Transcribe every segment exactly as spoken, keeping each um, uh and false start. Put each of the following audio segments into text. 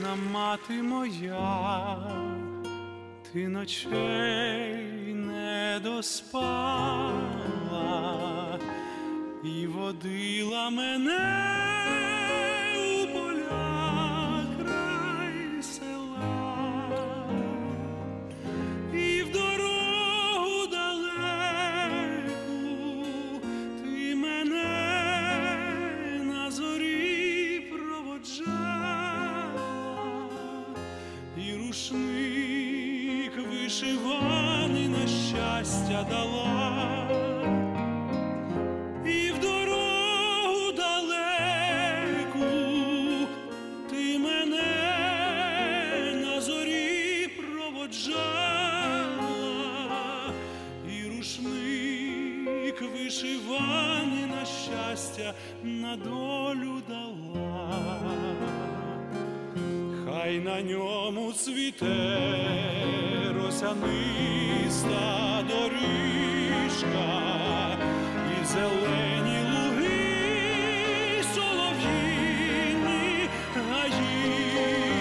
рідна мати моя, ти ночей не доспала і водила мене у поля край села, і в дорогу далеку ти мене на зорі проводжала, і рушник вишиваний на щастя дала, і в дорогу далеку ти мене на зорі проводжала, і рушник вишиваний на щастя на долю дала. Хай на ньому цвіте росяниста доріжка, і зелені луги, солов'їні гаї,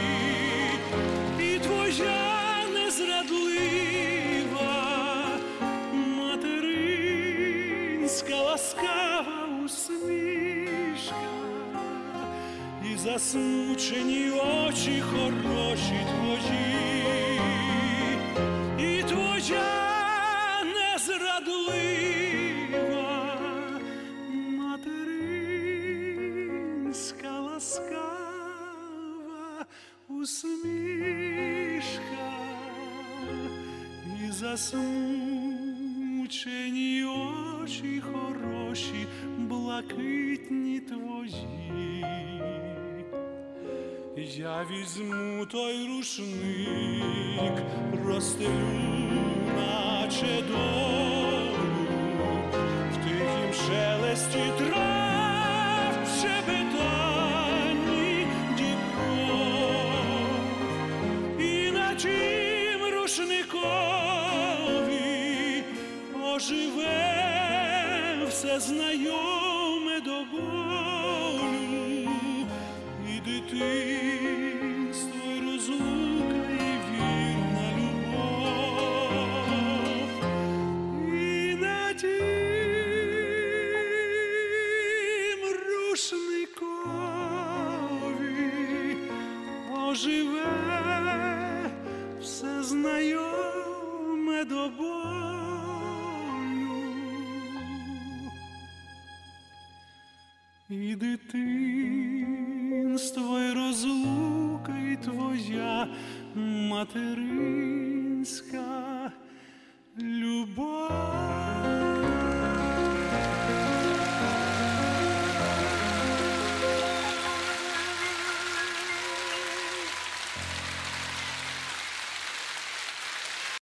і твоя незрадлива материнська ласкава усмішка, і засмучені очі хороші твої, і твоя незрадлива материнська ласкава усмішка, і засмучені очі хороші, блакитні твої. Я візьму той рушник, розстелю, наче долю, в тихім шелесті трав, в щебетанні дібров, і на тім рушникові оживе все знайоме до болю, і дитинство, і розлука, і вірна любов, і на тім рушникові оживе все знайоме до болю, і дитинство, і розлука, і твоя материнська